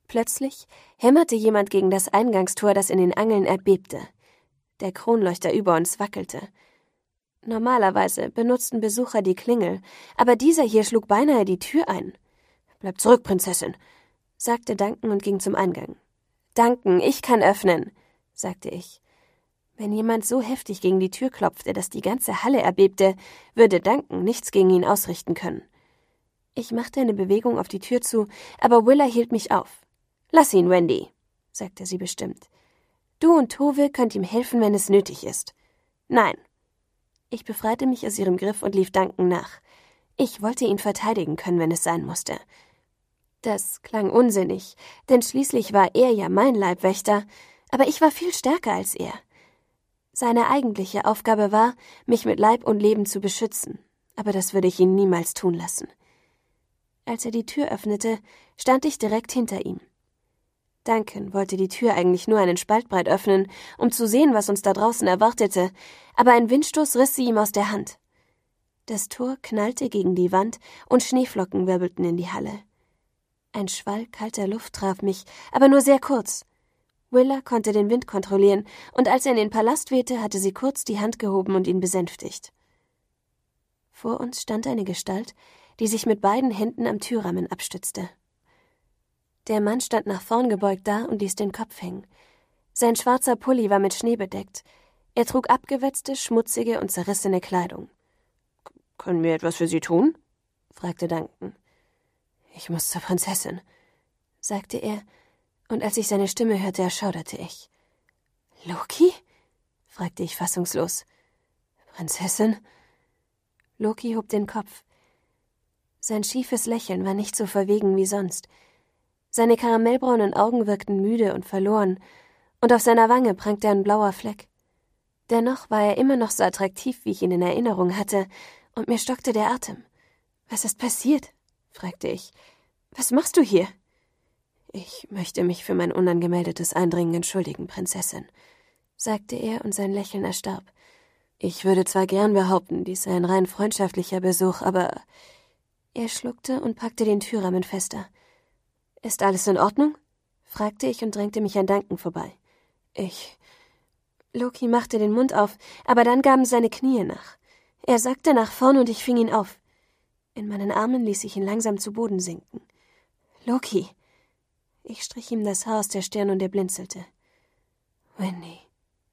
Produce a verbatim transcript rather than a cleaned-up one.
Plötzlich hämmerte jemand gegen das Eingangstor, das in den Angeln erbebte. Der Kronleuchter über uns wackelte. Normalerweise benutzten Besucher die Klingel, aber dieser hier schlug beinahe die Tür ein. »Bleib zurück, Prinzessin«, sagte Duncan und ging zum Eingang. »Duncan, ich kann öffnen«, sagte ich. Wenn jemand so heftig gegen die Tür klopfte, dass die ganze Halle erbebte, würde Duncan nichts gegen ihn ausrichten können. Ich machte eine Bewegung auf die Tür zu, aber Willa hielt mich auf. »Lass ihn, Wendy«, sagte sie bestimmt. »Du und Tove könnt ihm helfen, wenn es nötig ist.« »Nein.« Ich befreite mich aus ihrem Griff und lief Duncan nach. Ich wollte ihn verteidigen können, wenn es sein musste. Das klang unsinnig, denn schließlich war er ja mein Leibwächter, aber ich war viel stärker als er. Seine eigentliche Aufgabe war, mich mit Leib und Leben zu beschützen, aber das würde ich ihn niemals tun lassen. Als er die Tür öffnete, stand ich direkt hinter ihm. Duncan wollte die Tür eigentlich nur einen Spalt breit öffnen, um zu sehen, was uns da draußen erwartete, aber ein Windstoß riss sie ihm aus der Hand. Das Tor knallte gegen die Wand und Schneeflocken wirbelten in die Halle. Ein Schwall kalter Luft traf mich, aber nur sehr kurz. Willa konnte den Wind kontrollieren, und als er in den Palast wehte, hatte sie kurz die Hand gehoben und ihn besänftigt. Vor uns stand eine Gestalt, die sich mit beiden Händen am Türrahmen abstützte. Der Mann stand nach vorn gebeugt da und ließ den Kopf hängen. Sein schwarzer Pulli war mit Schnee bedeckt. Er trug abgewetzte, schmutzige und zerrissene Kleidung. »Können wir etwas für Sie tun?« fragte Duncan. »Ich muss zur Prinzessin«, sagte er, und als ich seine Stimme hörte, erschauderte ich. »Loki?« fragte ich fassungslos. »Prinzessin?« Loki hob den Kopf. Sein schiefes Lächeln war nicht so verwegen wie sonst. Seine karamellbraunen Augen wirkten müde und verloren, und auf seiner Wange prangte ein blauer Fleck. Dennoch war er immer noch so attraktiv, wie ich ihn in Erinnerung hatte, und mir stockte der Atem. »Was ist passiert?« fragte ich. »Was machst du hier?« »Ich möchte mich für mein unangemeldetes Eindringen entschuldigen, Prinzessin«, sagte er, und sein Lächeln erstarb. »Ich würde zwar gern behaupten, dies sei ein rein freundschaftlicher Besuch, aber...« Er schluckte und packte den Türrahmen fester. »Ist alles in Ordnung?« fragte ich und drängte mich an Duncan vorbei. »Ich...« Loki machte den Mund auf, aber dann gaben seine Knie nach. Er sackte nach vorn und ich fing ihn auf. In meinen Armen ließ ich ihn langsam zu Boden sinken. »Loki!« Ich strich ihm das Haar aus der Stirn und er blinzelte. »Wendy...«